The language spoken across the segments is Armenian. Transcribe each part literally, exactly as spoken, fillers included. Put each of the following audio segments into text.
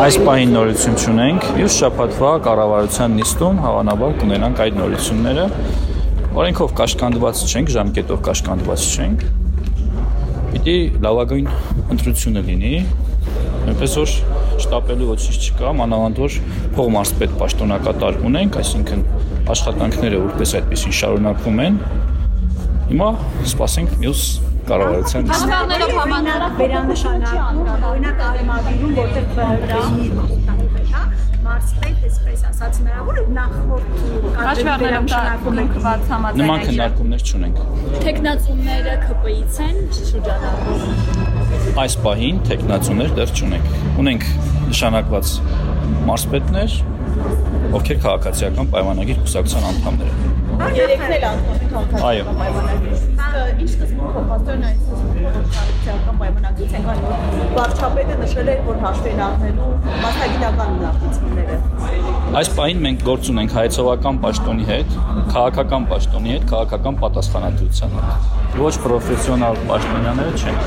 Այս պահին նորություն չունենք, մյուս շաբաթվա կառավարության նիստում հավանաբար կունենանք այդ նորությունները։ Օրենքով կաշկանդված չենք, ժամկետով կաշկանդված չենք։ Պիտի լավագույն ընտրությունը լինի, այնպես որ շտապելու ոչինչ չկա, մանավանդ որ փողմարզպետ պաշտոնակատար ունենք, այսինքն աշխատանքները որպես այդպեսին շարունակվում են։ Հիմա սպասենք մյուս կառավարության Հաշվառներով համանալով վերանշանակում, օրինակ արմավիրում, որտեղ բրի մարզպետ, այսպես ասած, հնարավոր է նախորդ հաշվառներով նկված համաձայնագիր։ Նման քննարկումներ չունենք։ Տեխնացումները ՔՊԻ-ից են շրջանառվում։ Այս պահին տեխնացումներ դեռ չունենք։ Ունենք նշանակված մարզպետներ, ովքեր քաղաքացիական պայմանագիր կուսակցության անդամներ են։ Երեքն էլ անդամ Այո։ Ինչ սկզբունքով հաստորեն այս քաղաքացիական պայմանագրից են կան վարչապետը նշել է, որ հաշվի են առնելու մասնագիտական ունակությունները։ Այս պահին մենք գործ ունենք հայեցողական պաշտոնի հետ, քաղաքական պաշտոնի հետ, քաղաքական պատասխանատվության հետ։ Ոչ պրոֆեսիոնալ պաշտոնյաները չեն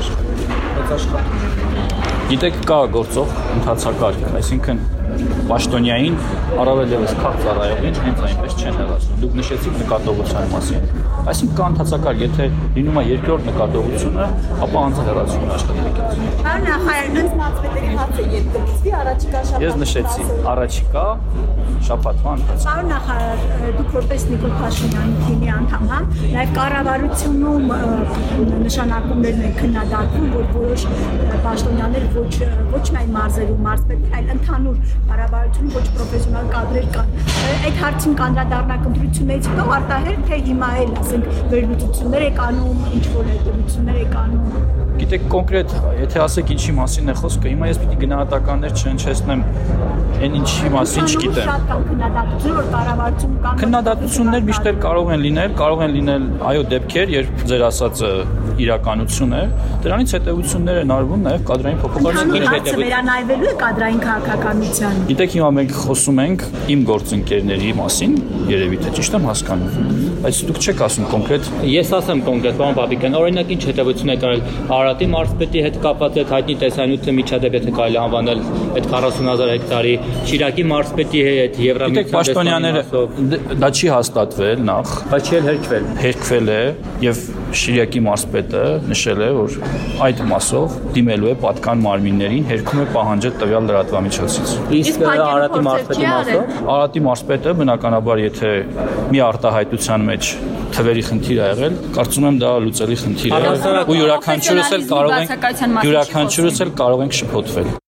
աշխատում։ Գիտեք, կա գործող ընթացակարգ, այսինքն պաշտոնյային առավել ևս քաղաք ծառայողին հենց այնպես չեն հեռացնում։ Դուք նշեցիք նկատողության մասին։ Այսինքն կա ընթացակարգ, եթե լինում է երկրորդ նկատողությունը, ապա անձահեռացում աշխատանքից։ Պարոն նախարար, հենց մարզպետերի հացը երբ կլսվի առաջիկա շաբաթ։ Ես նշեցի, առաջիկա շաբաթվա ընթացքում։ Պարոն նախարար, դուք որպես Նիկոլ Փաշինյանի թիմի անդամ, հա, նաև կառավարությունում նշանակումներն են քննադատվում, որ որոշ պաշտոնյաներ ոչ ոչ միայն մարզերում մարզպետներ, այլ ընդհանուր կառավարությունում ոչ պրոֆեսիոնալ կադրեր կան։ Այդ հարցին կանդրադառնանք ընտրություններից հետո արտահերթ թե հիմա էլ, ասենք, վերլուծություններ եք անում, ինչ որ հետևություններ եք անում։ Գիտեք, կոնկրետ, եթե ասեք ինչի մասին է խոսքը, հիմա ես պիտի գնահատականներ չհնչեցնեմ, այն ինչի մասին չգիտեմ։ Շատ կան քննադատություններ, որ կառավարությունում կան։ Քննադատություններ միշտ էլ կարող են լինել, կարող են լինել, այո, դեպքեր, երբ ձեր ասածը իրականություն է, դրանից հետևություններ են արվում նաև կադրային փոփոխությունների հետևույթ։ Վերանայվելու է կադրային քաղաքականության։ Գիտեք, հիմա մենք խոսում ենք իմ գործընկերների մասին, երևի թե ճիշտ եմ հասկանում, բայց դուք չեք ասում կոնկրետ։ Ես ասեմ կոնկրետ, պարոն Պապիկյան, օրինակ ինչ հետևություն է կարել Արարատի մարզպետի հետ կապված այդ հայտնի տեսանյութը միջադեպ եթե կարելի անվանել այդ քառասուն հազար հեկտարի, Շիրակի մարզպետի հետ Եվրամիության պաշտոնյաները դա չի հաստատվել նախ, բայց չի հերքվել։ Հերքվել է եւ Շիրակի մարզպետը նշել է, որ այդ մասով դիմելու է պատկան մարմիններին, հերքում է պահանջը տվյալ լրատվամիջոցից։ Իսկ Արարատի մարզպետի մասով Արարատի մարզպետը բնականաբար եթե մի արտահայտության մեջ թվերի խնդիր ա եղել, կարծում եմ դա լուծելի խնդիր է ու յուրաքանչյուրս էլ կարող ենք յուրաքանչյուրս էլ կարող ենք շփոթվել։